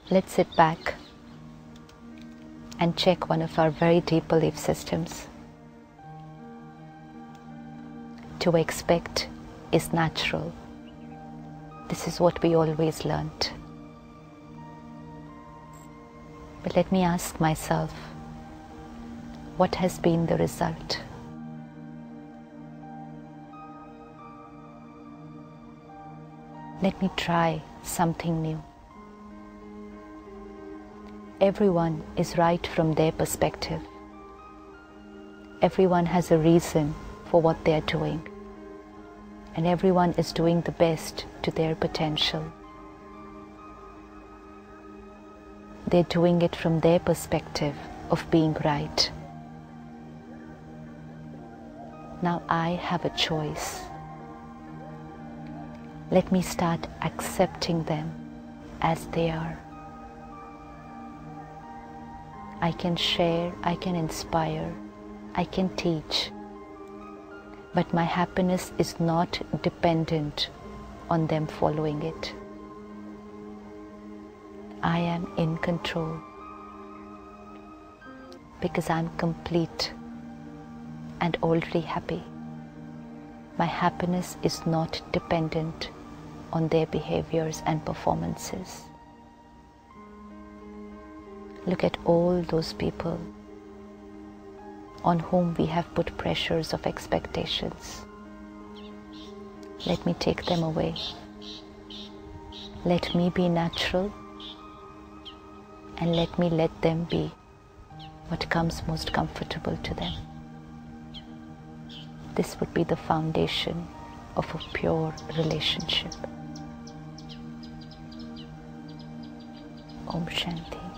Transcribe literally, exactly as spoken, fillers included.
Let's sit back and check one of our very deep belief systems. To expect is natural. This is what we always learnt. But let me ask myself, what has been the result? Let me try something new. Everyone is right from their perspective. Everyone has a reason for what they are doing. And everyone is doing the best to their potential. They're doing it from their perspective of being right. Now I have a choice. Let me start accepting them as they are. I can share, I can inspire, I can teach, but my happiness is not dependent on them following it. I am in control because I'm complete and already happy. My happiness is not dependent on their behaviors and performances. Look at all those people on whom we have put pressures of expectations. Let me take them away. Let me be natural, and let me let them be what comes most comfortable to them. This would be the foundation of a pure relationship. Om Shanti.